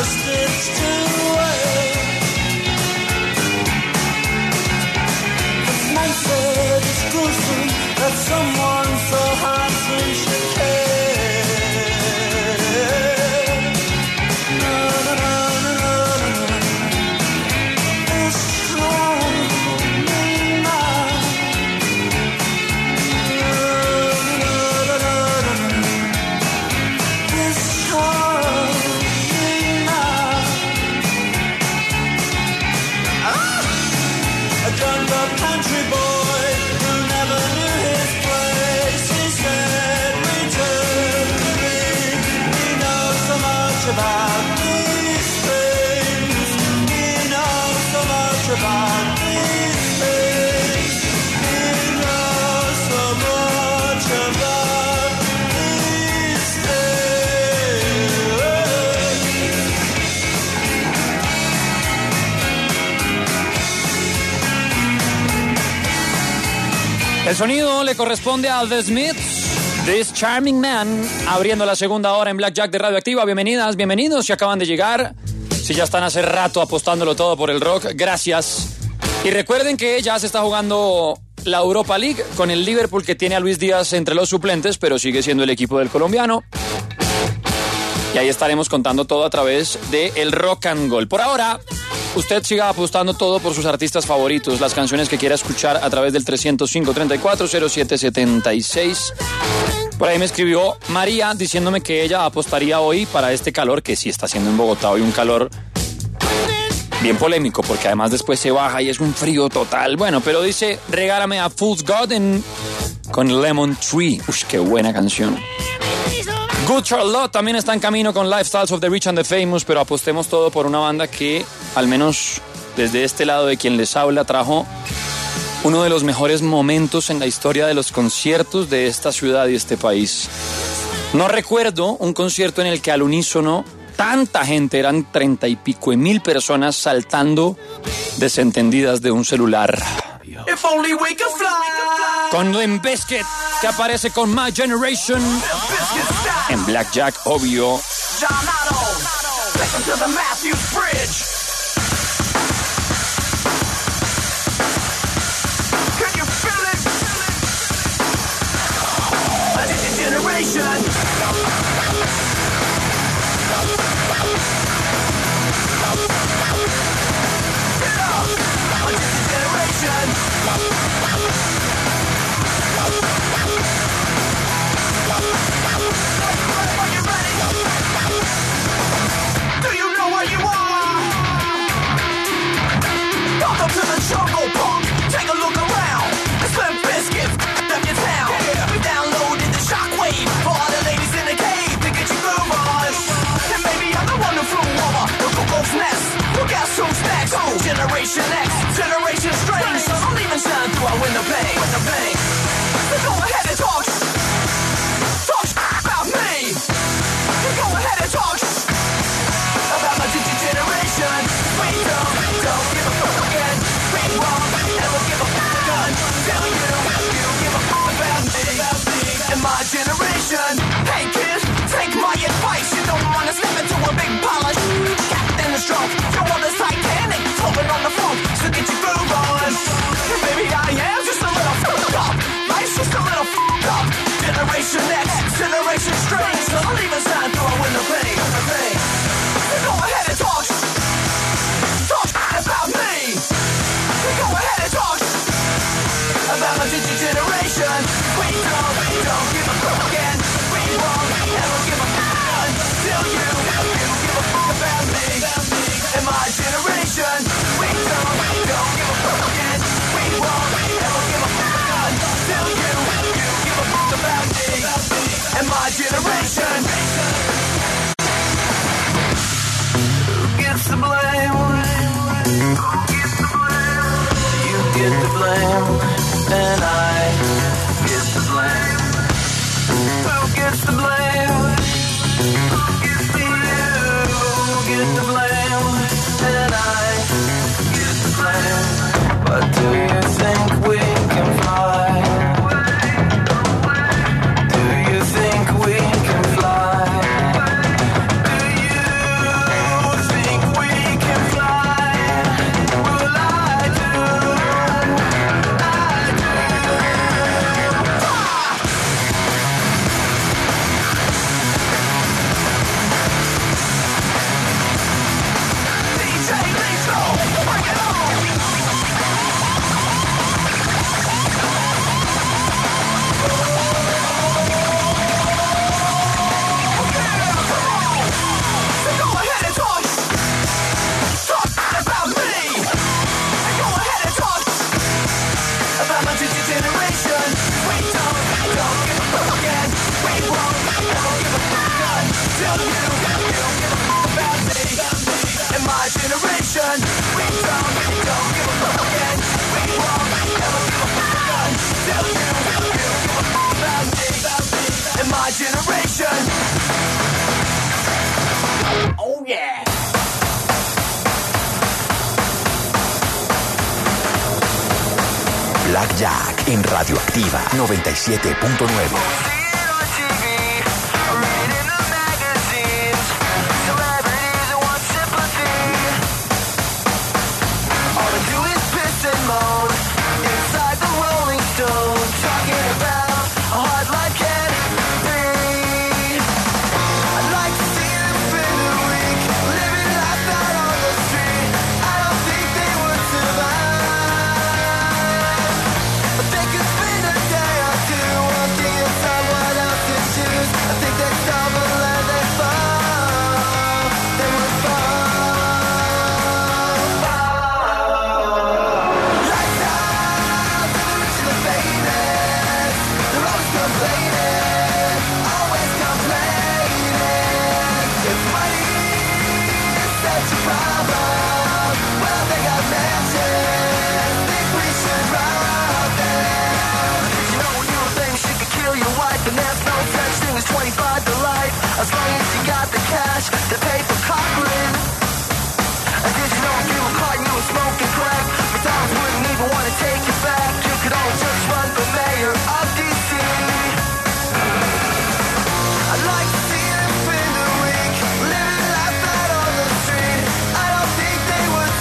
stitched away. This man said it's gruesome that someone so handsome should care. No, no, no, no, no, no. This lonely man. No, no, no, no, no, no. This lonely man. A drunk-up country boy who never knew his place. He said, return to me. He knows so much about these things. He knows so much about these things. He knows so much about these things. El sonido le corresponde a The Smiths, This Charming Man, abriendo la segunda hora en Blackjack de Radioactiva. Bienvenidas, bienvenidos si acaban de llegar. Si ya están hace rato apostándolo todo por el rock, gracias. Y recuerden que ya se está jugando la Europa League con el Liverpool, que tiene a Luis Díaz entre los suplentes, pero sigue siendo el equipo del colombiano. Y ahí estaremos contando todo a través de el Rock and Gold. Por ahora, usted siga apostando todo por sus artistas favoritos, las canciones que quiera escuchar a través del 305-34-0776. Por ahí me escribió María diciéndome que ella apostaría hoy para este calor, que sí está haciendo en Bogotá hoy un calor bien polémico, porque además después se baja y es un frío total. Bueno, pero dice, regálame a Fool's Garden con Lemon Tree. Uy, qué buena canción. Good Charlotte también está en camino con Lifestyles of the Rich and the Famous, pero apostemos todo por una banda que, al menos desde este lado de quien les habla, trajo uno de los mejores momentos en la historia de los conciertos de esta ciudad y este país. No recuerdo un concierto en el que al unísono tanta gente, eran 30 y pico mil personas saltando desentendidas de un celular. If only we could fly. Con Limp Bizkit, que aparece con My Generation en Blackjack, obvio. John Otto, listen to the Matthews Bridge. Can you feel it? Addicted generation. Get up, addicted generation. Are you ready? Do you know where you are? Welcome to the jungle, punk. Take a look around. It's Limp Bizkit, left your town. We downloaded the shockwave for all the ladies in the cave. Still you about me and my generation. We don't give a fuck again. We won't ever give a fuck again. Still you about me and my generation. Oh yeah. Black Jack en Radioactiva 97.9. As long as you got the cash to pay for Cochran. And did you know if you were caught and you were smoking crack, McDonald's wouldn't even want to take you back. You could always just run for mayor of D.C. I'd like to see them spend a week living life out on the street. I don't think they would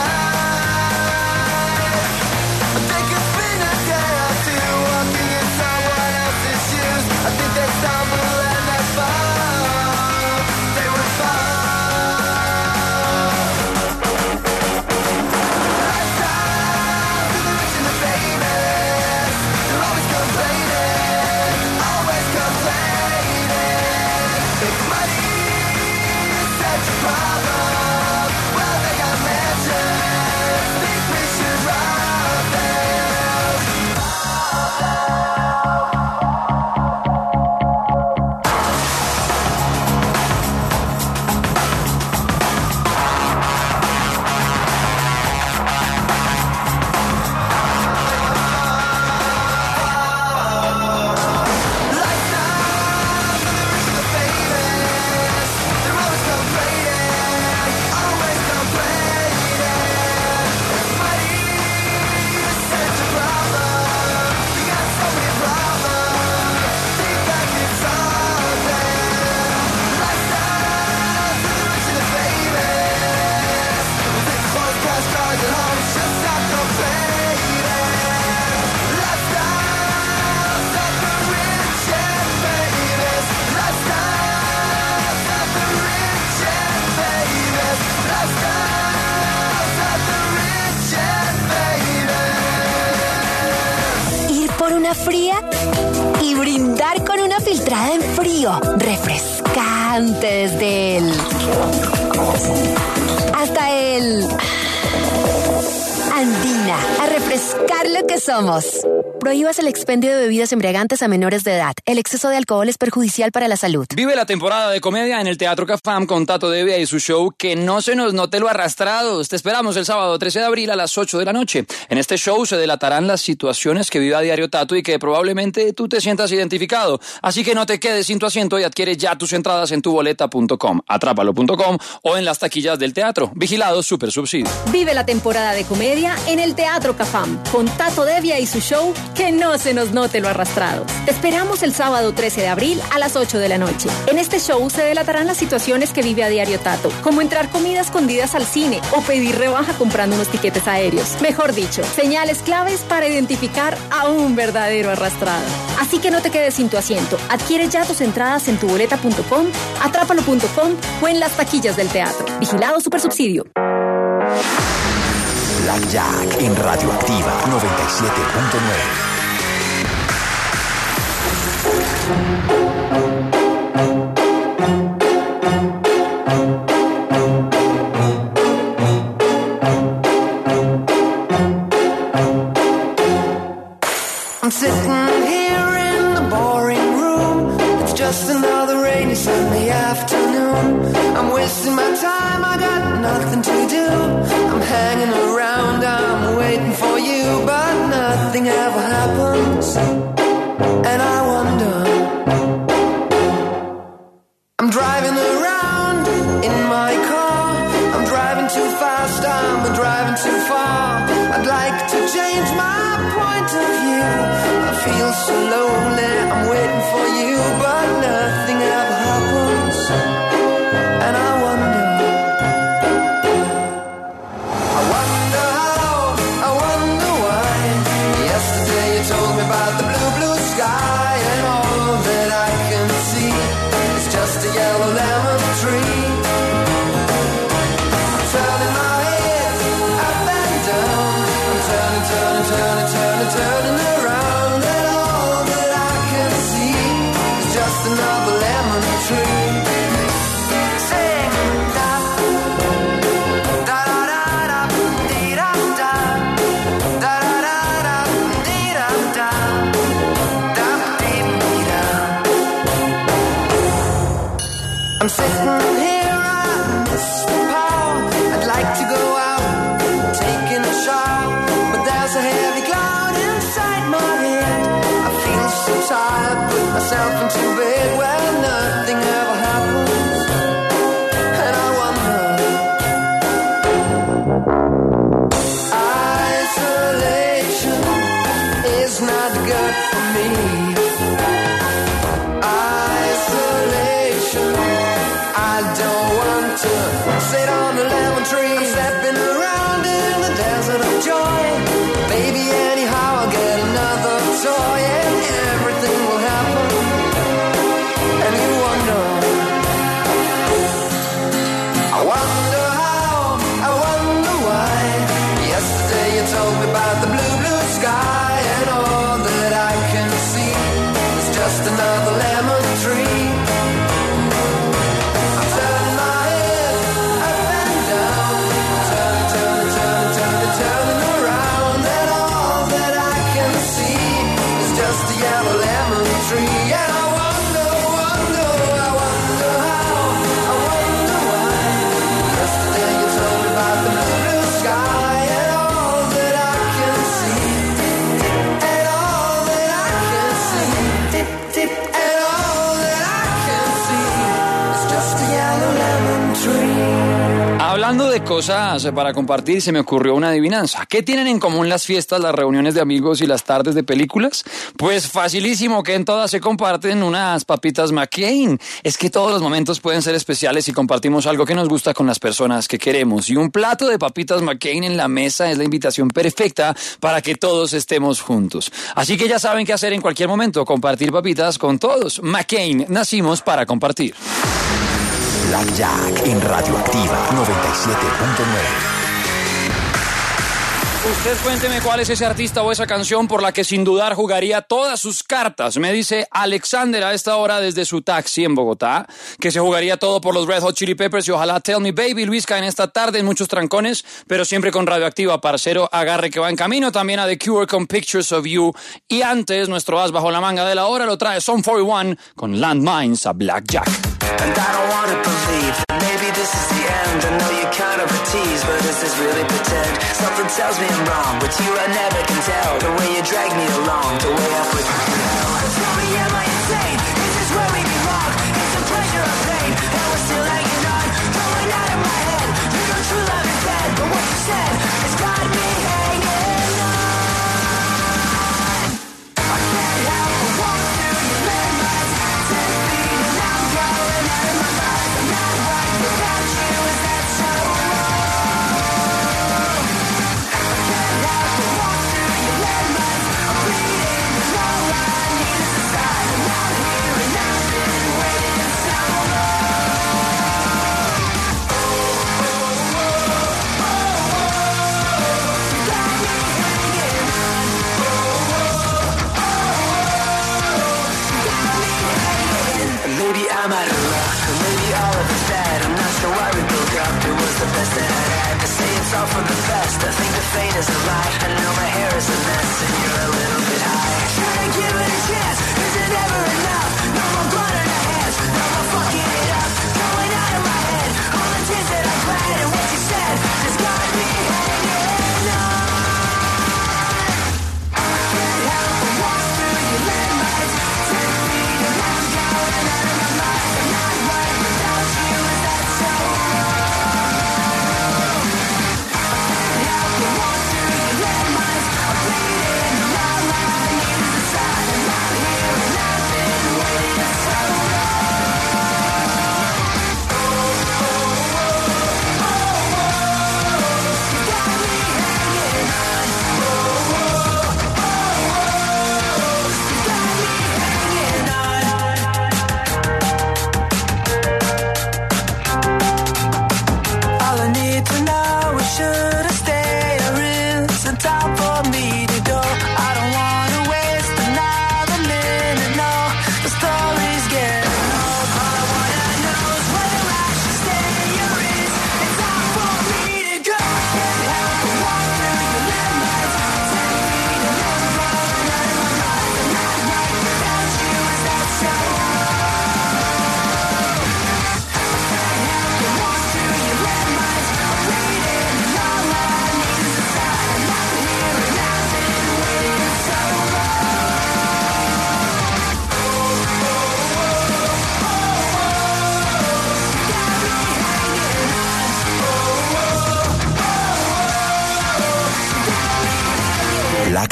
survive. They could spend a day or two walking in someone else's shoes. I think they stumble and they fall. Fría y brindar con una filtrada en frío, refrescante desde el hasta el Andina, a refrescar lo que somos. Prohíbas el expendio de bebidas embriagantes a menores de edad. El exceso de alcohol es perjudicial para la salud. Vive la temporada de comedia en el Teatro Cafam con Tato Devia y su show Que no se nos note lo arrastrados. Te esperamos el sábado 13 de abril a las 8 de la noche. En este show se delatarán las situaciones que vive a diario Tato y que probablemente tú te sientas identificado. Así que no te quedes sin tu asiento y adquiere ya tus entradas en tuboleta.com, atrápalo.com o en las taquillas del teatro. Vigilado Super Subsidio. Vive la temporada de comedia en el Teatro Cafam con Tato Devia y su show Que no se nos note lo arrastrados. Te esperamos el sábado 13 de abril a las 8 de la noche. En este show se delatarán las situaciones que vive a diario Tato, como entrar comida escondidas al cine o pedir rebaja comprando unos tiquetes aéreos. Mejor dicho, señales claves para identificar a un verdadero arrastrado. Así que no te quedes sin tu asiento. Adquiere ya tus entradas en tuboleta.com, atrápalo.com o en las taquillas del teatro. Vigilado Super Subsidio. Black Jack en Radioactiva 97.9. I'm sitting here in the boring room. It's just another rainy Sunday afternoon. wasting my time, I got nothing to do. I'm hanging around, I'm waiting for you, but nothing ever happens, and I wonder. I'm driving around in my car, I'm driving too fast, I'm driving too far. I'd like to change my point of view. I feel so lonely, I'm waiting for you, but nothing ever happens, and I wonder how, I wonder why. Yesterday you told me about the blue, blue sky, and all that I can see is just a yellow lemon tree. I'm turning my head up and down, I'm turning around, and all that I can see is just another lemon tree. Sing da da da da dee da da da da da dee da da da dee da. I'm sitting here, I miss the power. I'd like to go out, taking a shower, but there's a heavy cloud inside my head. I feel so tired, put myself into bed where nothing ever happens, and I wonder. Isolation is not good for me. Isolation, I don't want to sit on a lemon tree. I'm stepping around in the desert of joy. Baby, anyhow I'll get another toy, and everything will happen, and you wonder. I wonder how, I wonder why. Yesterday you told me about the blue, blue sky, and all that I can see is just another lemon tree. I'm turning my head up and down, turning around, and all that I can see is just a yellow lemon tree. And I wonder how, I wonder why. Yesterday you told me about the blue, blue sky, and all that I can see, and all that I can see, and all that I can see is just a yellow lemon tree. Hablando de cosas para compartir, se me ocurrió una adivinanza. ¿Qué tienen en común las fiestas, las reuniones de amigos y las tardes de películas? Pues facilísimo, que en todas se comparten unas papitas McCain. Es que todos los momentos pueden ser especiales si compartimos algo que nos gusta con las personas que queremos. Y un plato de papitas McCain en la mesa es la invitación perfecta para que todos estemos juntos. Así que ya saben qué hacer en cualquier momento, compartir papitas con todos. McCain, nacimos para compartir. Blackjack en Radioactiva 97.9. Usted cuénteme cuál es ese artista o esa canción por la que sin dudar jugaría todas sus cartas. Me dice Alexander a esta hora desde su taxi en Bogotá, que se jugaría todo por los Red Hot Chili Peppers y ojalá Tell Me Baby Luisca en esta tarde en muchos trancones, pero siempre con Radioactiva, parcero, agarre que va en camino. También a The Cure con Pictures of You. Y antes, nuestro as bajo la manga de la hora lo trae Son 41 con Landmines a Blackjack. And I don't wanna believe that maybe this is the end. I know you're kind of a tease, but is this really pretend? Something tells me I'm wrong, but you I never can tell. The way you drag me along, the way I put you in hell. Tell me, am I insane? Is this where we belong? It's a pleasure or pain, and we're still hanging on. Going out of my head, you know true love is dead, but what you said has got me hanging on. I can't help but want to, you let my 10 feet and I'm going out of my mind. I'm not right without you, is that so wrong? I can't help but want to, you let my I'm bleeding, and all I need is a sign. I'm out here and I've been waiting so maybe I'm out of luck, or maybe all of it's bad. I'm not sure why we broke up, it was the best that I had. To say it's all for the best, I think the fate is a lie. I know my hair is a mess, and you're a little bit high. Try to give it a chance, is it ever enough? No more blood in our hands, no more fucking it up. Going out of my head,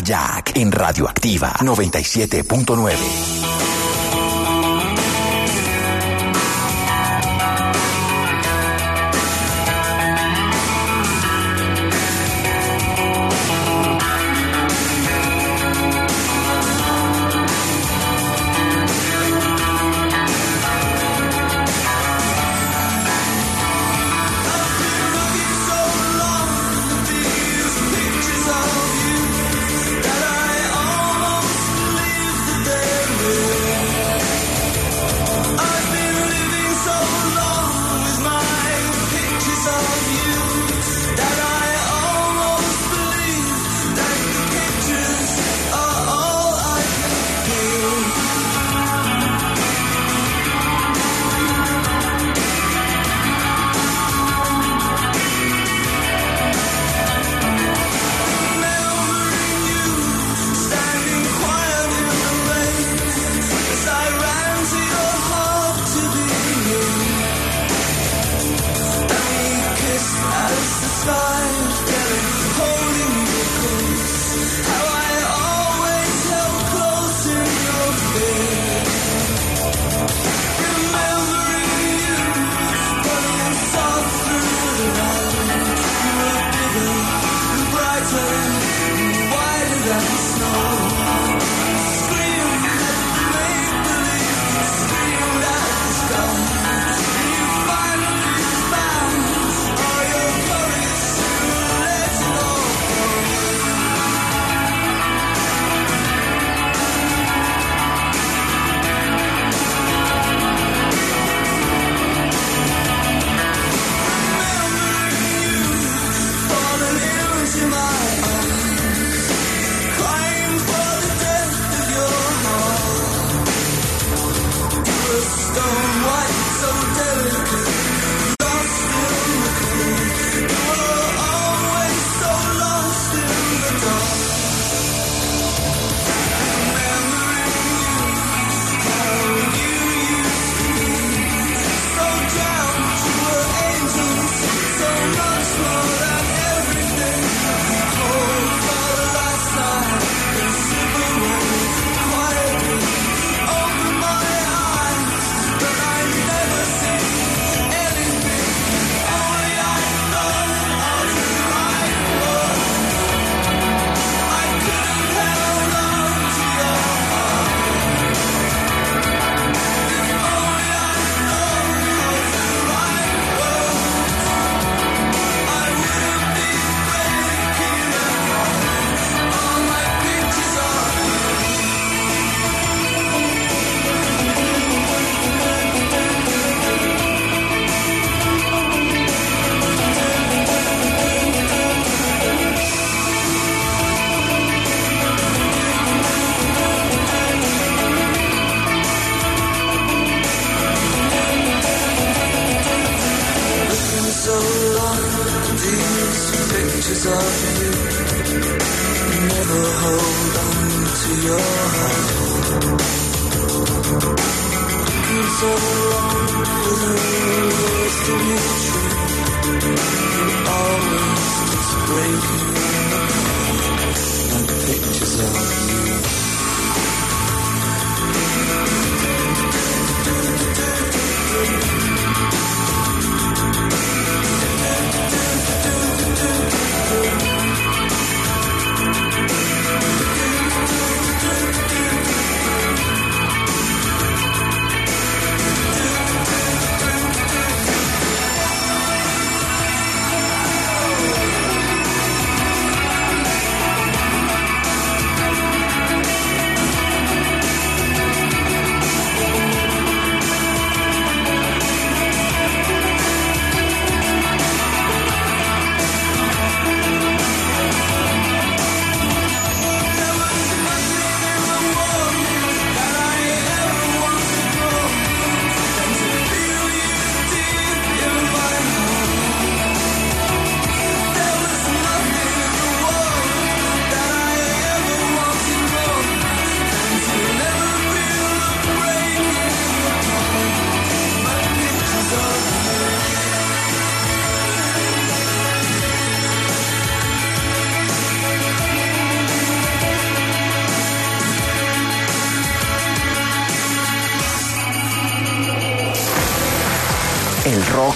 Jack en Radioactiva 97.9.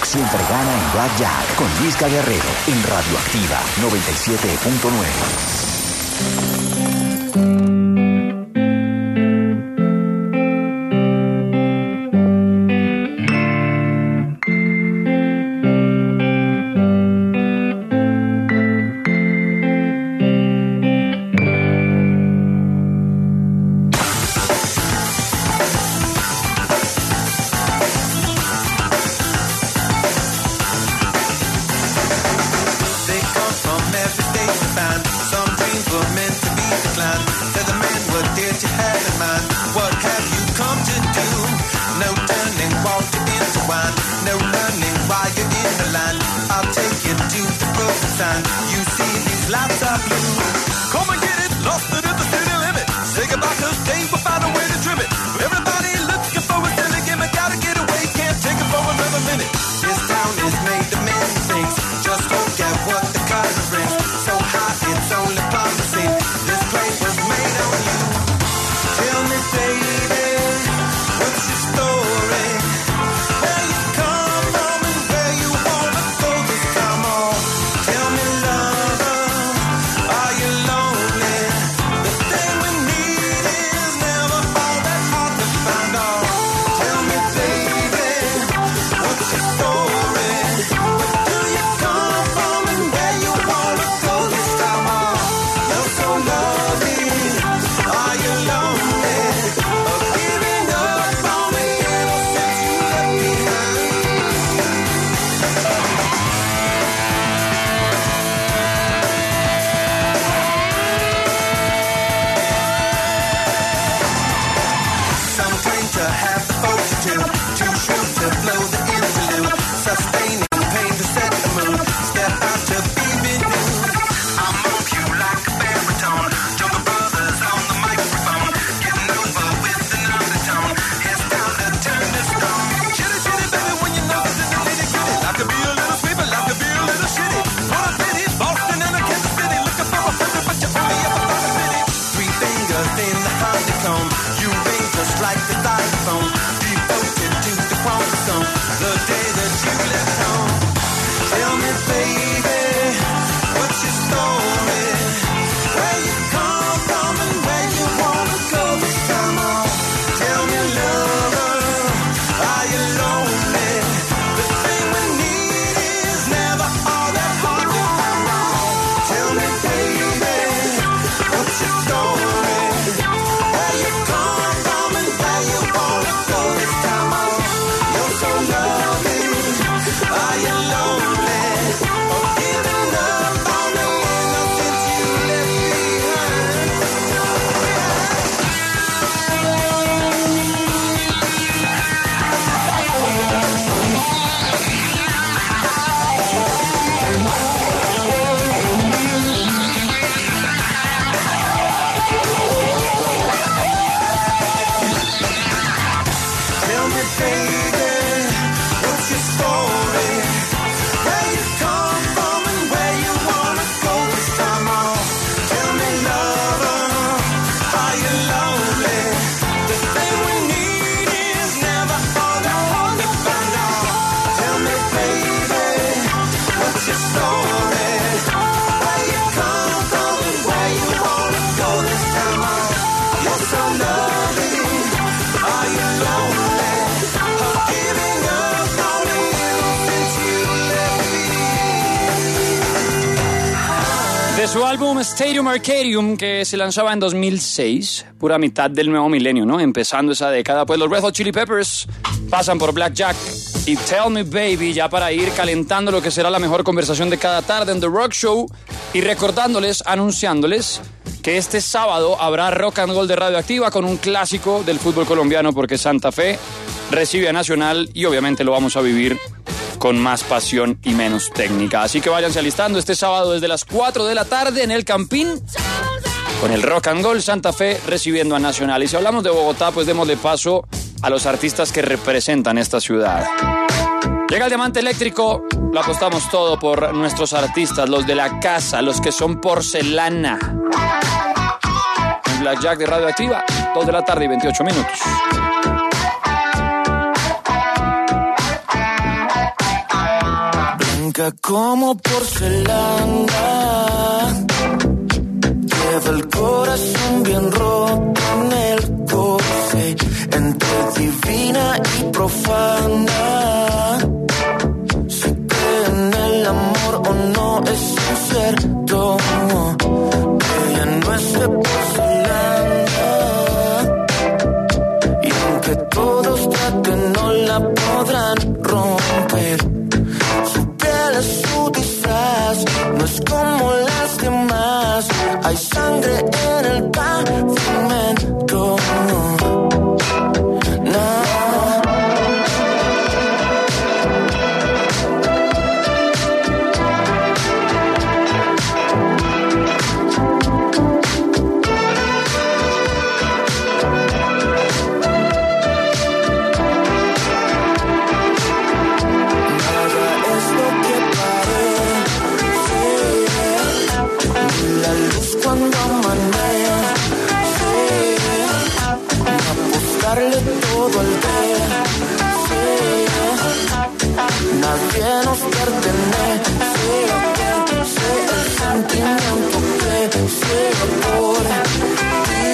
rock siempre gana en Blackjack con Luisca Guerrero en Radioactiva 97.9. De su álbum Stadium Arcadium, que se lanzaba en 2006, pura mitad del nuevo milenio, ¿no? Empezando esa década, pues los Red Hot Chili Peppers pasan por Blackjack y Tell Me Baby, ya para ir calentando lo que será la mejor conversación de cada tarde en The Rock Show y recordándoles, anunciándoles que este sábado habrá Rock and Roll de Radioactiva con un clásico del fútbol colombiano, porque Santa Fe recibe a Nacional y obviamente lo vamos a vivir con más pasión y menos técnica. Así que váyanse alistando este sábado desde las 4 de la tarde en el Campín con el Rock and Roll, Santa Fe recibiendo a Nacional. Y si hablamos de Bogotá, pues démosle paso a los artistas que representan esta ciudad. Llega el Diamante Eléctrico, lo apostamos todo por nuestros artistas, los de la casa, los que son porcelana. En Blackjack de Radioactiva, 2 de la tarde y 28 minutos. blanca como porcelana. Lleva el corazón bien roto en el corsé, entre divina y profana. Si cree en el amor o no es incierto. Ella no es de porcelana, y aunque todos traten no la podrán romper. Su piel es su disfraz, no es como las demás. Hay sangre en el pavimento. Todo al ver, nadie nos pertenece, el sentimiento que ciega por ti,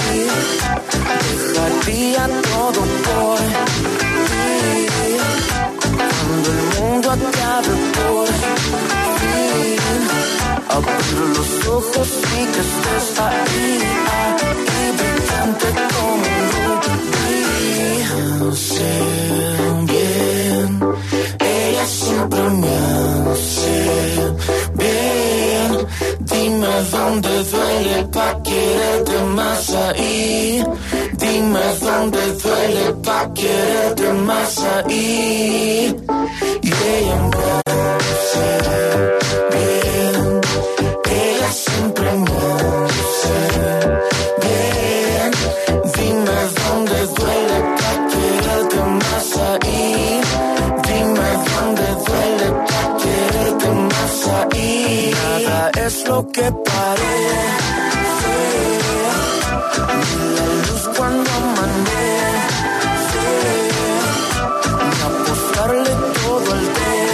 dejaría todo por ti, cuando el mundo acabe por ti, abrir los ojos y que estés ahí, brillante como un rubí. No sé bien, ella siempre me hace bien. Dime dónde duele pa' quererte más ahí. Dime dónde duele pa' quererte más ahí. Y ella me hace bien, ella siempre me hace bien. Dime dónde duele pa' quererte más ahí. Dime dónde duele pa' quererte más ahí. Nada es lo que parece, ni la luz cuando amanece, ni apostarle todo al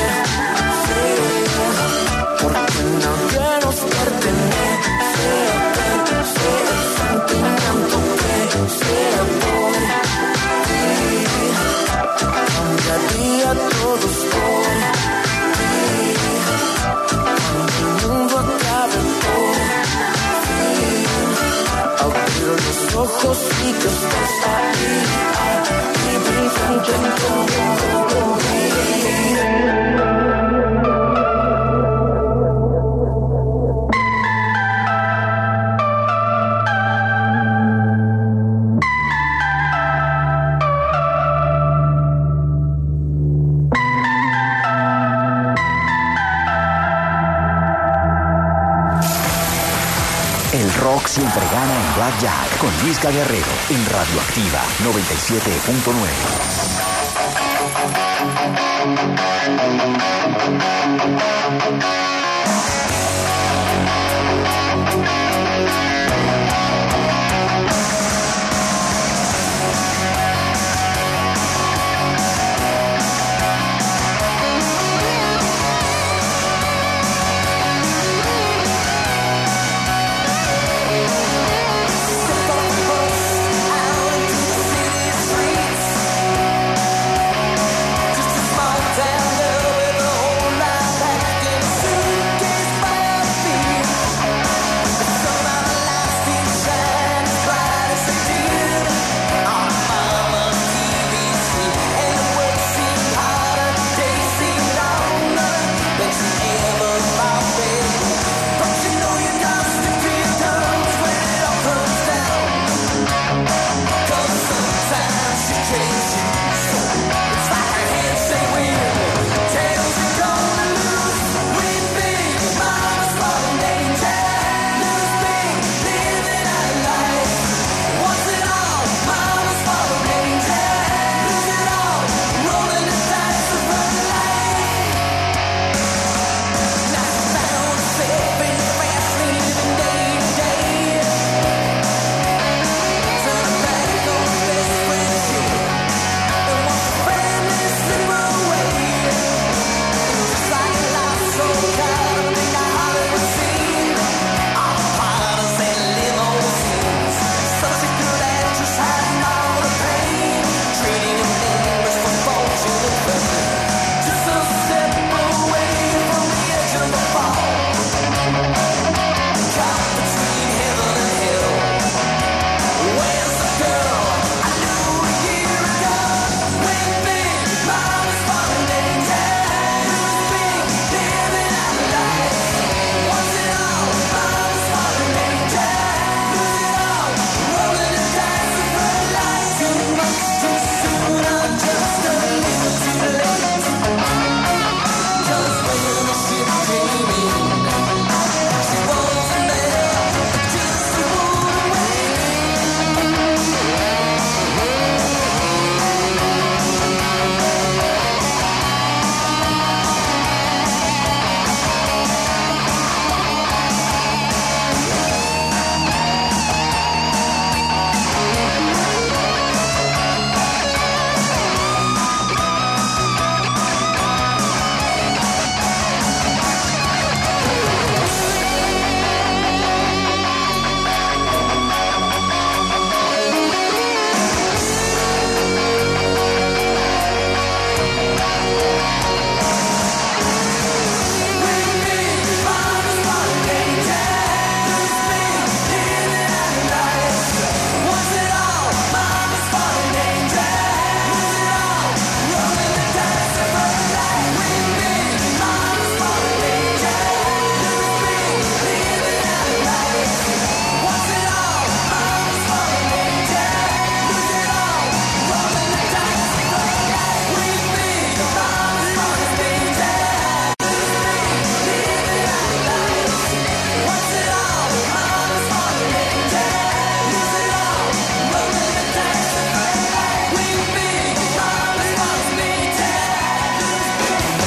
porque nadie nos pertenece, el sentimiento que sea por ti, cambiaría todos por ti, cuando el mundo acabe por ti, abrir los ojos y que estés ahí, brillante como un rubí. El rock siempre gana en Blackjack con Luisca Guerrero en Radioactiva 97.9. Just a small town girl with a whole life packed in a suitcase by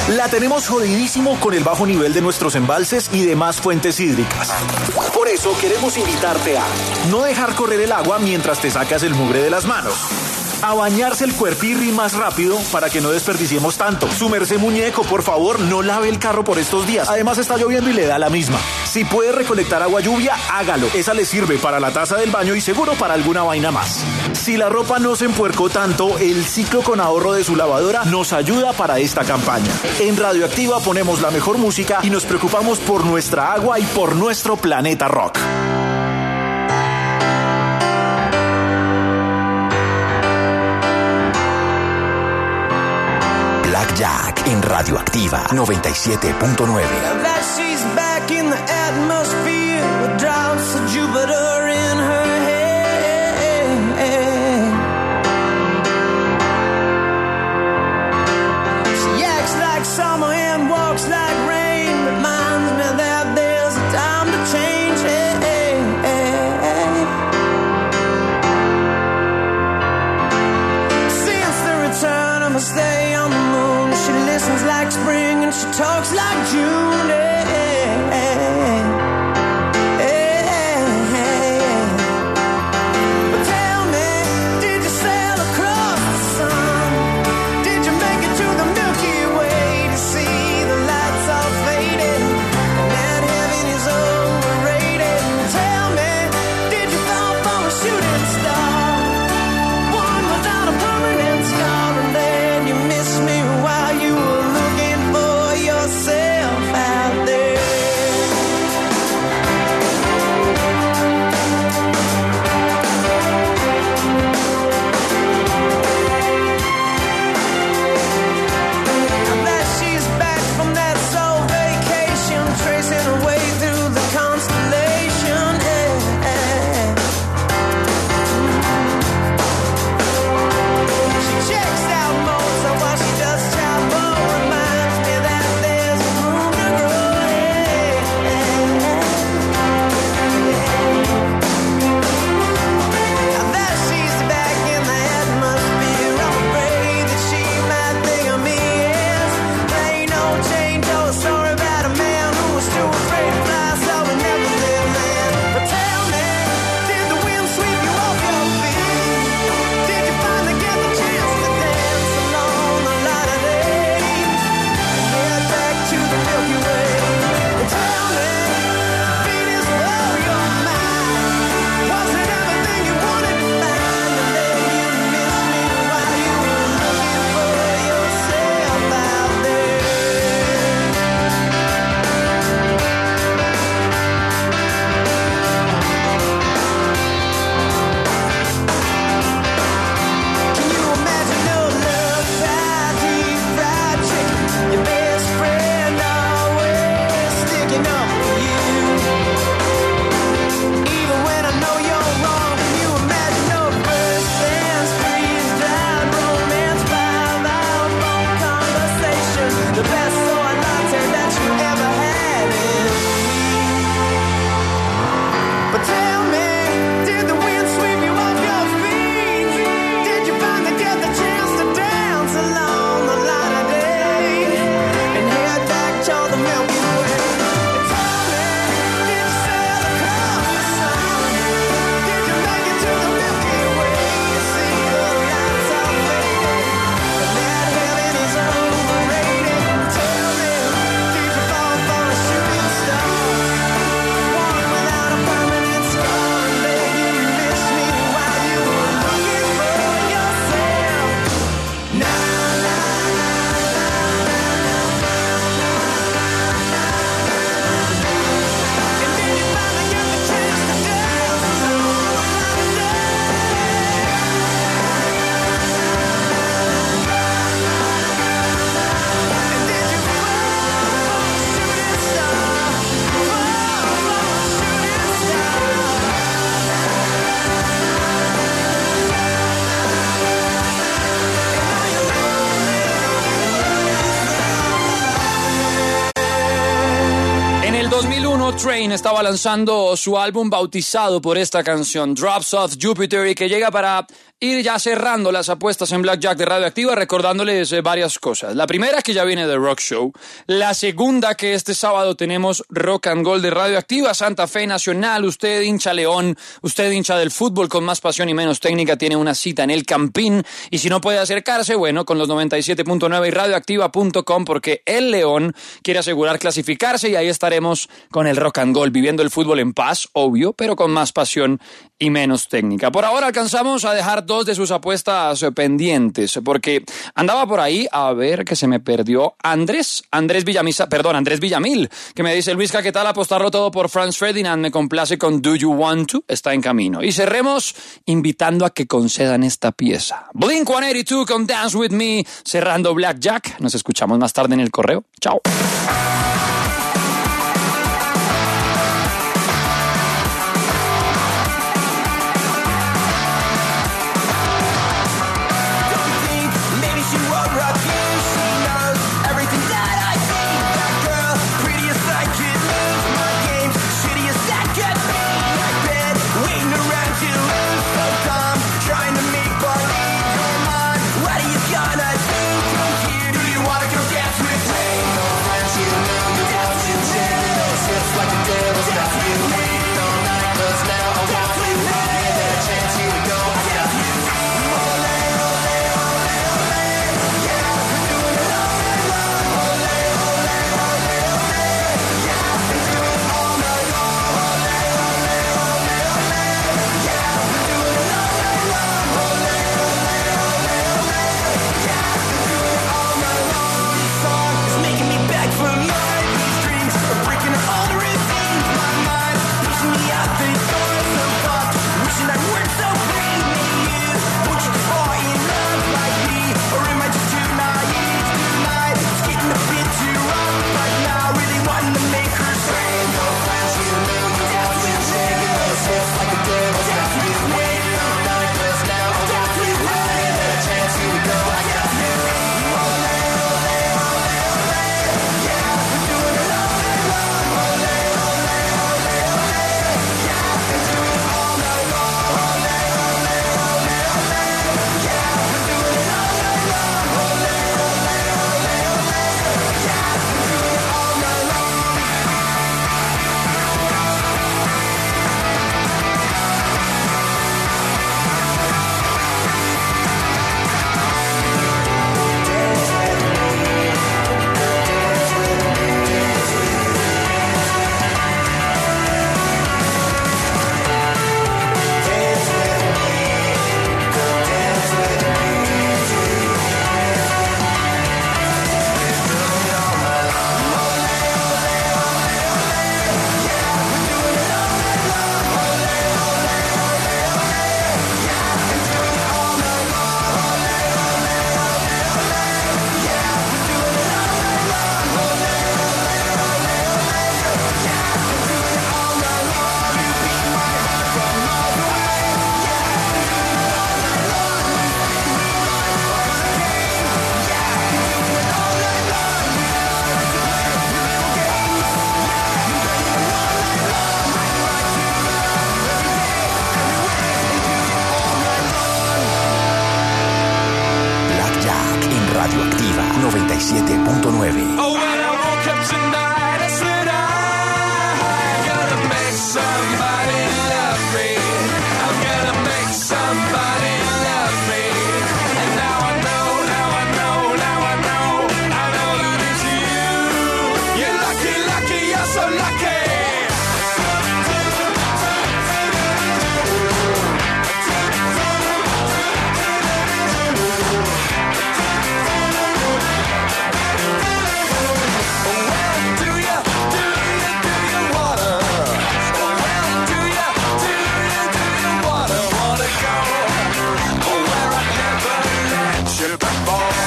La tenemos jodidísimo con el bajo nivel de nuestros embalses y demás fuentes hídricas. Por eso queremos invitarte a no dejar correr el agua mientras te sacas el mugre de las manos. A bañarse el cuerpirri más rápido para que no desperdiciemos tanto. Sumerse muñeco, por favor, no lave el carro por estos días. Además está lloviendo y le da la misma. Si puede recolectar agua lluvia, hágalo. Esa le sirve para la taza del baño y seguro para alguna vaina más. Si la ropa no se empuercó tanto, el ciclo con ahorro de su lavadora nos ayuda para esta campaña. En Radioactiva ponemos la mejor música y nos preocupamos por nuestra agua y por nuestro planeta rock. Jack en Radioactiva 97.9. Like spring and she talks like June. But tell me, did you sail across the sun? Did you make it to the Milky Way to see the lights all faded and that heaven is overrated? Tell me, did you fall from a shooting star, one without a permanent scar, and then you missed me while you were yourself 2001, Train estaba lanzando su álbum bautizado por esta canción, Drops of Jupiter, y que llega para ir ya cerrando las apuestas en Blackjack de Radioactiva, recordándoles varias cosas. La primera, que ya viene de Rock Show. La segunda, que este sábado tenemos Rock and Gold de Radioactiva, Santa Fe Nacional. Usted, hincha León, usted, hincha del fútbol con más pasión y menos técnica, tiene una cita en el Campín. Y si no puede acercarse, bueno, con los 97.9 y radioactiva.com, porque el León quiere asegurar clasificarse, y ahí estaremos con el Rock and Gold, viviendo el fútbol en paz, obvio, pero con más pasión y menos técnica. Por ahora alcanzamos a dejar dos de sus apuestas pendientes, porque andaba por ahí, a ver, que se me perdió Andrés Villamil, que me dice: Luisca, ¿qué tal apostarlo todo por Franz Ferdinand? Me complace con Do You Want To, está en camino. Y cerremos invitando a que concedan esta pieza. Blink-182 con Dance With Me, cerrando Blackjack. Nos escuchamos más tarde en el correo. Chao. Radioactiva 97.9. Oh, when I woke up tonight, I said I'm gonna make somebody love me. I'm gonna make somebody love me. And now I know, now I know, now I know, I know that it's you. You're lucky, lucky, you're so lucky.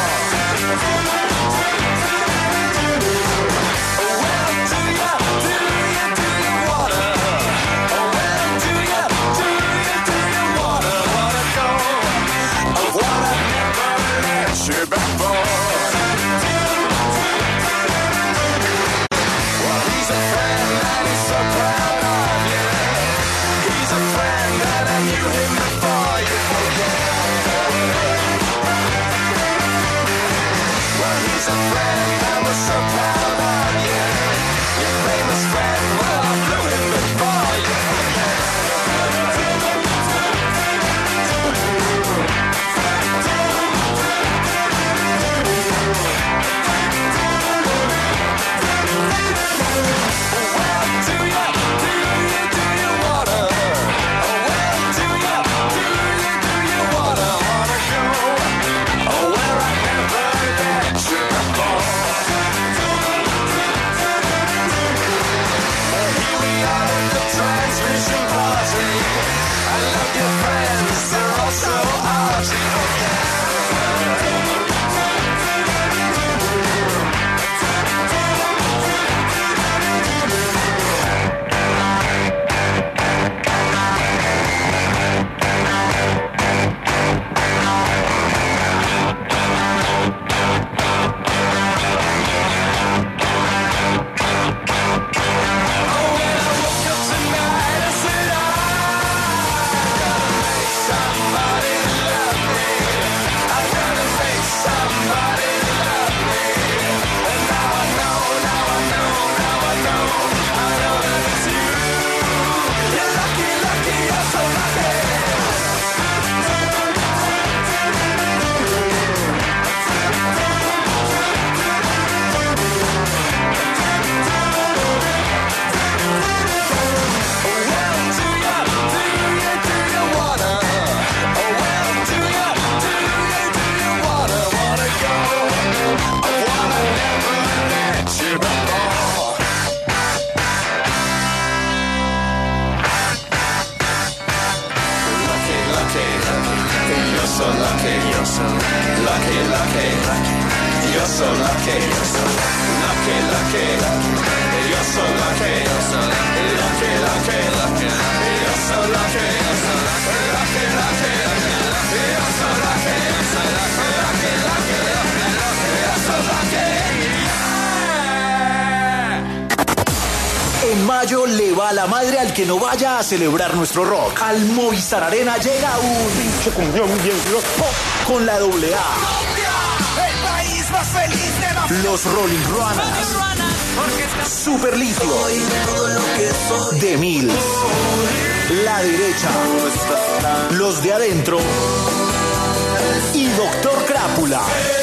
Do En mayo le va la madre al que no vaya a celebrar nuestro rock. Al Movistar Arena llega un pinche cuñón bien loco con la AA. El país más feliz de la Los Rolling Runners, Super Litio, The Mills, La Derecha, Los de Adentro y Doctor Crápula.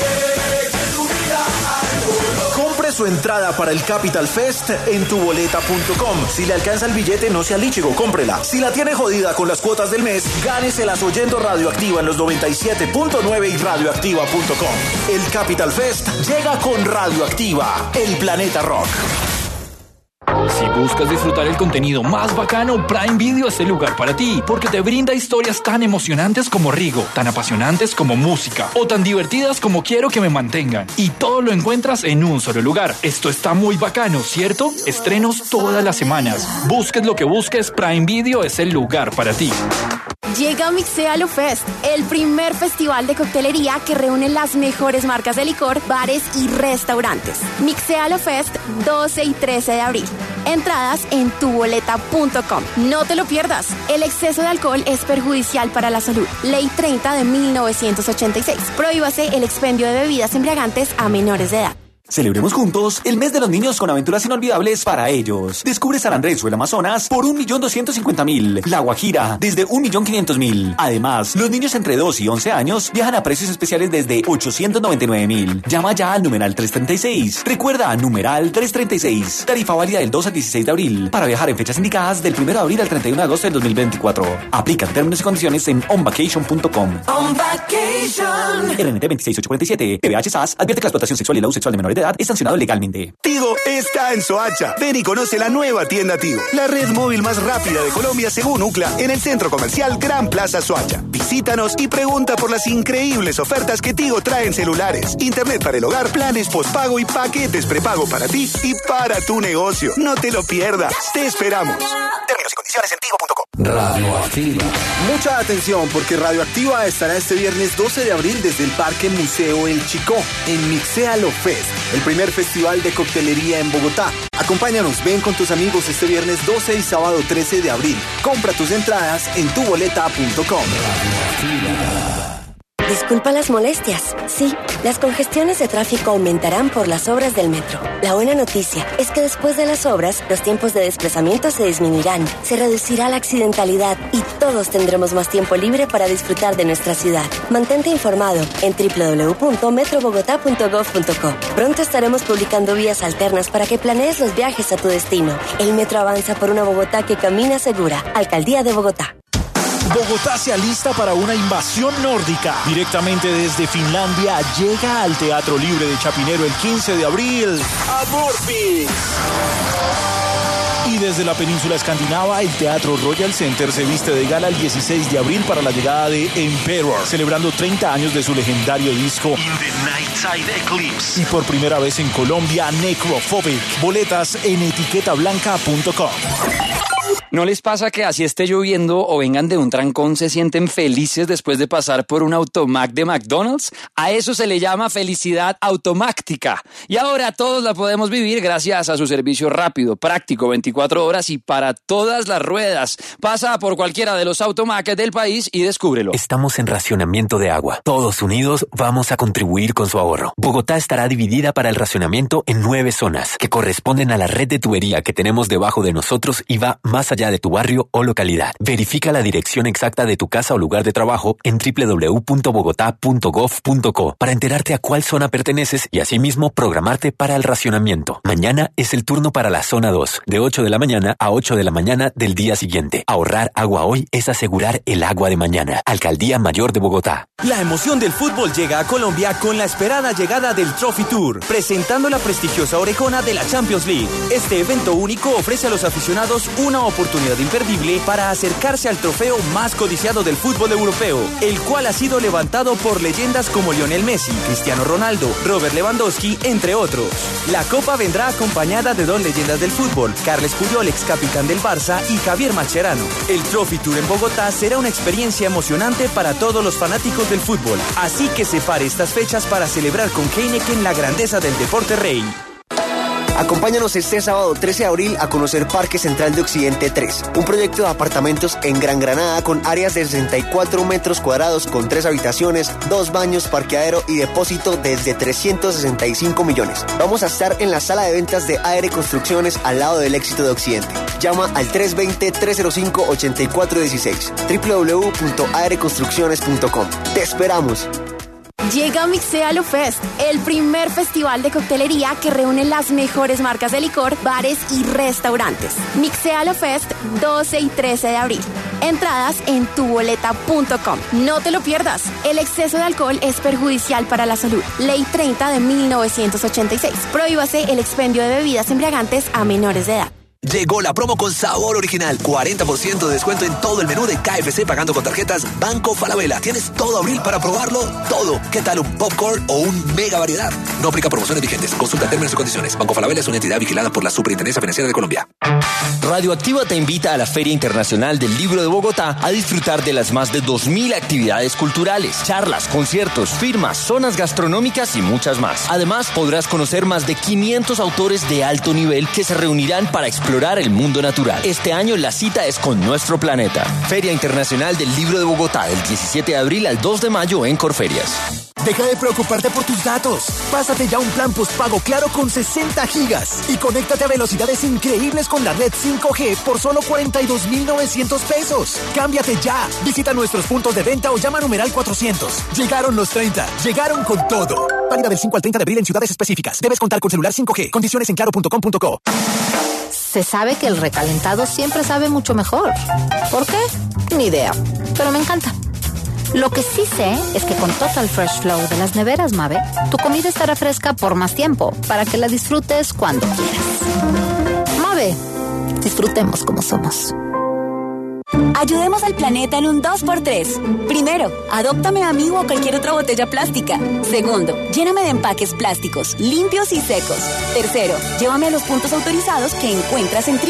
Compre su entrada para el Capital Fest en tuboleta.com. Si le alcanza el billete, no sea líchigo, cómprela. Si la tiene jodida con las cuotas del mes, gáneselas oyendo Radioactiva en los 97.9 y radioactiva.com. El Capital Fest llega con Radioactiva, el planeta rock. Si buscas disfrutar el contenido más bacano, Prime Video es el lugar para ti, porque te brinda historias tan emocionantes como Rigo, tan apasionantes como música, o tan divertidas como Quiero que me mantengan. Y todo lo encuentras en un solo lugar. Esto está muy bacano, ¿cierto? Estrenos todas las semanas. Busques lo que busques, Prime Video es el lugar para ti. Llega Mixéalo Fest, el primer festival de coctelería que reúne las mejores marcas de licor, bares y restaurantes. Mixéalo Fest, 12 y 13 de abril. Entradas en tuboleta.com. No te lo pierdas. El exceso de alcohol es perjudicial para la salud. Ley 30 de 1986. Prohíbase el expendio de bebidas embriagantes a menores de edad. Celebremos juntos el mes de los niños con aventuras inolvidables para ellos. Descubre San Andrés o el Amazonas por 1.250.000. La Guajira desde 1.500.000. Además, los niños entre 2 y 11 años viajan a precios especiales desde 899.000. Llama ya al numeral 336. Recuerda, numeral 336. Tarifa válida del 2 al 16 de abril. Para viajar en fechas indicadas del 1 de abril al 31 de agosto del 2024. Aplican términos y condiciones en onvacation.com. On Vacation. RNT 26847. TVH SAS advierte que la explotación sexual y el abuso sexual de menores de edad es sancionado legalmente. Tigo está en Soacha. Ven y conoce la nueva tienda Tigo, la red móvil más rápida de Colombia según UCLA, en el centro comercial Gran Plaza Soacha. Visítanos y pregunta por las increíbles ofertas que Tigo trae en celulares, internet para el hogar, planes postpago y paquetes prepago para ti y para tu negocio. No te lo pierdas. Te esperamos. Términos y condiciones en tigo.com. Radioactiva. Mucha atención porque Radioactiva estará este viernes 12 de abril desde el Parque Museo El Chicó en Mixéalo Fest, el primer festival de coctelería en Bogotá. Acompáñanos, ven con tus amigos este viernes 12 y sábado 13 de abril. Compra tus entradas en tuboleta.com. Disculpa las molestias. Sí, las congestiones de tráfico aumentarán por las obras del metro. La buena noticia es que después de las obras, los tiempos de desplazamiento se disminuirán, se reducirá la accidentalidad y todos tendremos más tiempo libre para disfrutar de nuestra ciudad. Mantente informado en www.metrobogotá.gov.co. Pronto estaremos publicando vías alternas para que planees los viajes a tu destino. El metro avanza por una Bogotá que camina segura. Alcaldía de Bogotá. Bogotá se alista para una invasión nórdica. Directamente desde Finlandia llega al Teatro Libre de Chapinero el 15 de abril Amorphis. Y desde la península escandinava, el Teatro Royal Center se viste de gala el 16 de abril para la llegada de Emperor, celebrando 30 años de su legendario disco In the Nightside Eclipse. Y por primera vez en Colombia, Necrophobic. Boletas en etiquetablanca.com. ¿No les pasa que así esté lloviendo o vengan de un trancón se sienten felices después de pasar por un automac de McDonald's? A eso se le llama felicidad automáctica. Y ahora todos la podemos vivir gracias a su servicio rápido, práctico, 24 horas y para todas las ruedas. Pasa por cualquiera de los automacs del país y descúbrelo. Estamos en racionamiento de agua. Todos unidos vamos a contribuir con su ahorro. Bogotá estará dividida para el racionamiento en 9 zonas que corresponden a la red de tubería que tenemos debajo de nosotros y va más allá de tu barrio o localidad. Verifica la dirección exacta de tu casa o lugar de trabajo en www.bogotá.gov.co para enterarte a cuál zona perteneces y asimismo programarte para el racionamiento. Mañana es el turno para la zona 2, de 8 de la mañana a 8 de la mañana del día siguiente. Ahorrar agua hoy es asegurar el agua de mañana. Alcaldía Mayor de Bogotá. La emoción del fútbol llega a Colombia con la esperada llegada del Trophy Tour, presentando la prestigiosa orejona de la Champions League. Este evento único ofrece a los aficionados una oportunidad imperdible para acercarse al trofeo más codiciado del fútbol europeo, el cual ha sido levantado por leyendas como Lionel Messi, Cristiano Ronaldo, Robert Lewandowski, entre otros. La copa vendrá acompañada de 2 leyendas del fútbol, Carles Puyol, ex capitán del Barça, y Javier Mascherano. El Trophy Tour en Bogotá será una experiencia emocionante para todos los fanáticos del fútbol, así que separe estas fechas para celebrar con Heineken la grandeza del deporte rey. Acompáñanos este sábado 13 de abril a conocer Parque Central de Occidente 3, un proyecto de apartamentos en Gran Granada con áreas de 64 metros cuadrados con 3 habitaciones, 2 baños, parqueadero y depósito desde 365 millones. Vamos a estar en la sala de ventas de AR Construcciones al lado del Éxito de Occidente. Llama al 320-305-8416 www.arconstrucciones.com. ¡Te esperamos! Llega Mixéalo Fest, el primer festival de coctelería que reúne las mejores marcas de licor, bares y restaurantes. Mixéalo Fest, 12 y 13 de abril. Entradas en tuboleta.com. No te lo pierdas. El exceso de alcohol es perjudicial para la salud. Ley 30 de 1986. Prohíbase el expendio de bebidas embriagantes a menores de edad. Llegó la promo con sabor original. 40% de descuento en todo el menú de KFC pagando con tarjetas Banco Falabella. Tienes todo abril para probarlo todo. ¿Qué tal un popcorn o un mega variedad? No aplica promociones vigentes. Consulta términos y condiciones. Banco Falabella es una entidad vigilada por la Superintendencia Financiera de Colombia. Radioactiva te invita a la Feria Internacional del Libro de Bogotá a disfrutar de las más de 2.000 actividades culturales, charlas, conciertos, firmas, zonas gastronómicas y muchas más. Además, podrás conocer más de 500 autores de alto nivel que se reunirán para explorar el mundo natural. Este año la cita es con nuestro planeta. Feria Internacional del Libro de Bogotá, del 17 de abril al 2 de mayo en Corferias. Deja de preocuparte por tus datos. Pásate ya un plan postpago Claro con 60 gigas y conéctate a velocidades increíbles con la red 5G por solo 42.900 pesos. Cámbiate ya. Visita nuestros puntos de venta o llama a numeral 400. Llegaron los 30. Llegaron con todo. Válida del 5 al 30 de abril en ciudades específicas. Debes contar con celular 5G. Condiciones en claro.com.co. Se sabe que el recalentado siempre sabe mucho mejor. ¿Por qué? Ni idea. Pero me encanta. Lo que sí sé es que con Total Fresh Flow de las neveras Mave, tu comida estará fresca por más tiempo, para que la disfrutes cuando quieras. Mave, disfrutemos como somos. Ayudemos al planeta en un 2x3. Primero, adóptame a mí o a cualquier otra botella plástica. Segundo, lléname de empaques plásticos, limpios y secos. Tercero, llévame a los puntos autorizados que encuentras en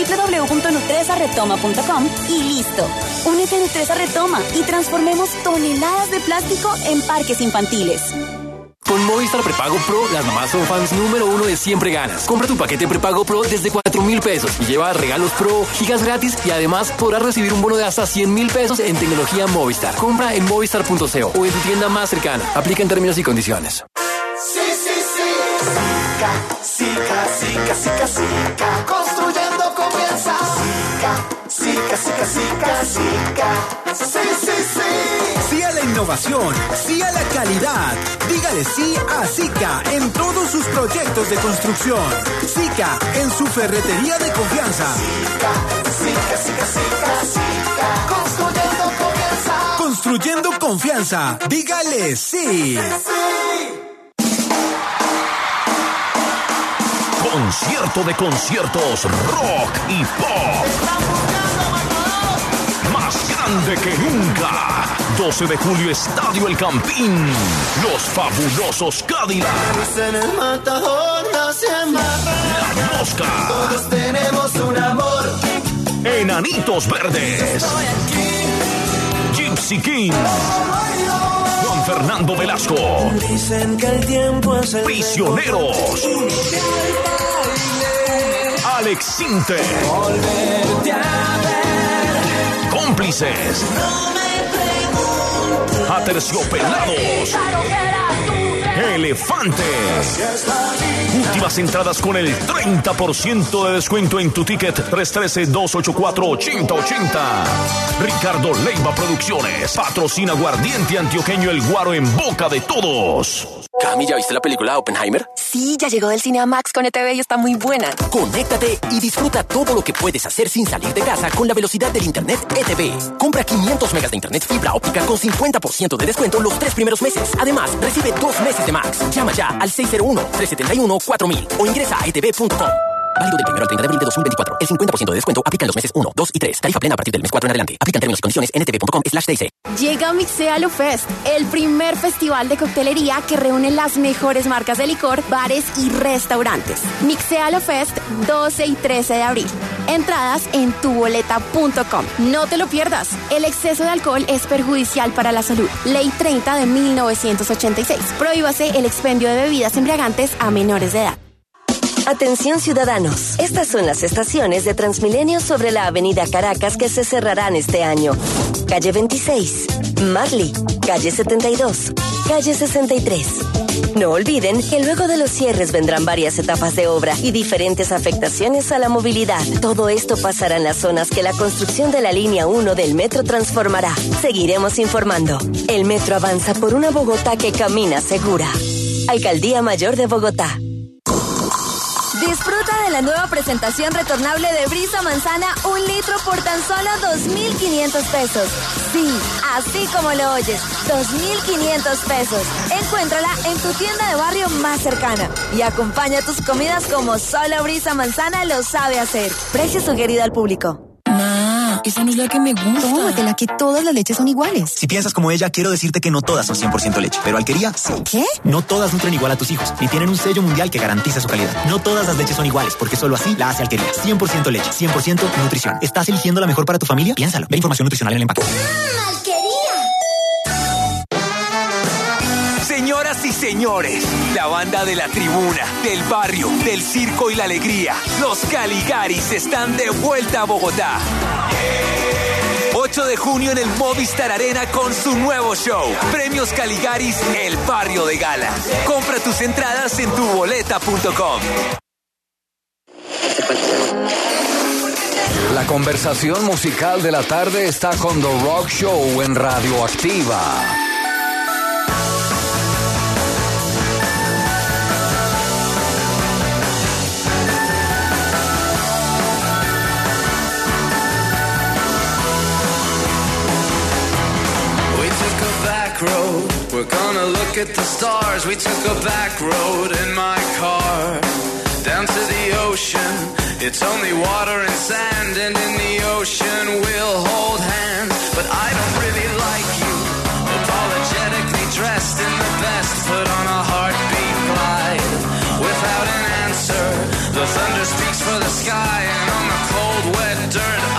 www.nutresaretoma.com y listo. Únete a Nutresa Retoma y transformemos toneladas de plástico en parques infantiles. Con Movistar Prepago Pro, las mamás son fans número 1 de Siempre Ganas. Compra tu paquete Prepago Pro desde 4.000 pesos y lleva regalos Pro, gigas gratis y además podrás recibir un bono de hasta 100.000 pesos en tecnología Movistar. Compra en movistar.co o en tu tienda más cercana. Aplica en términos y condiciones. Sí, sí, sí. Sica, sica, sica, sica. Construyendo confianza. Sica, sica, sica, sica. Sí, sí, sí. Sí a la innovación, sí a la calidad. Dígale sí a Sica en todos sus proyectos de construcción. Sica en su ferretería de confianza. Sica, sica, sica, sica. Construyendo confianza. Construyendo confianza. Dígale sí. Concierto de conciertos, rock y pop. Más grande que nunca. 12 de julio, Estadio El Campín. Los fabulosos Cadillacs. En el Matador nace La Mosca. Todos tenemos un amor. Enanitos Verdes. Gypsy King. Juan Fernando Velasco. Dicen que el tiempo es el Prisioneros. Alex Sinter. Volverte a ver. Cómplices. No me preguntes. Aterciopelados. Elefantes. Últimas entradas con el 30% de descuento en tu ticket 313-284-8080. Ricardo Leiva Producciones. Patrocina Aguardiente Antioqueño El Guaro en boca de todos. Cami, ¿ya viste la película Oppenheimer? Sí, ya llegó del cine a Max con ETV y está muy buena. Conéctate y disfruta todo lo que puedes hacer sin salir de casa con la velocidad del internet ETV. Compra 500 megas de internet fibra óptica con 50% de descuento los 3 primeros meses. Además, recibe 2 meses de Max. Llama ya al 601-371-4000 o ingresa a etv.com. Válido del 1 al 30 de abril de 2024. El 50% de descuento aplica en los meses 1, 2 y 3. Tarifa plena a partir del mes 4 en adelante. Aplican términos y condiciones en etv.com/TC. Llega Mixéalo Fest, el primer festival de coctelería que reúne las mejores marcas de licor, bares y restaurantes. Mixéalo Fest, 12 y 13 de abril. Entradas en tuboleta.com. No te lo pierdas. El exceso de alcohol es perjudicial para la salud. Ley 30 de 1986. Prohíbase el expendio de bebidas embriagantes a menores de edad. Atención ciudadanos, estas son las estaciones de Transmilenio sobre la avenida Caracas que se cerrarán este año. Calle 26, Marley, calle 72, calle 63. No olviden que luego de los cierres vendrán varias etapas de obra y diferentes afectaciones a la movilidad. Todo esto pasará en las zonas que la construcción de la línea 1 del metro transformará. Seguiremos informando. El metro avanza por una Bogotá que camina segura. Alcaldía Mayor de Bogotá. Disfruta de la nueva presentación retornable de Brisa Manzana, 1 litro por tan solo 2.500 pesos. Sí, así como lo oyes, 2.500 pesos. Encuéntrala en tu tienda de barrio más cercana y acompaña tus comidas como solo Brisa Manzana lo sabe hacer. Precio sugerido al público. Esa no es la que me gusta. Tómatela, que todas las leches son iguales. Si piensas como ella, quiero decirte que no todas son 100% leche, pero Alquería sí. ¿Qué? No todas nutren igual a tus hijos, ni tienen un sello mundial que garantiza su calidad. No todas las leches son iguales, porque solo así la hace Alquería. 100% leche, 100% nutrición. ¿Estás eligiendo la mejor para tu familia? Piénsalo. Ve información nutricional en el empaque. Señoras y señores, la banda de la tribuna, del barrio, del circo y la alegría, los Caligaris están de vuelta a Bogotá. 8 de junio en el Movistar Arena con su nuevo show. Premios Caligaris, el barrio de gala. Compra tus entradas en tuboleta.com. La conversación musical de la tarde está con The Rock Show en Radioactiva. Road. We're gonna look at the stars. We took a back road in my car down to the ocean. It's only water and sand, and in the ocean we'll hold hands. But I don't really like you, apologetically dressed in the best, put on a heartbeat glide without an answer. The thunder speaks for the sky, and on the cold wet dirt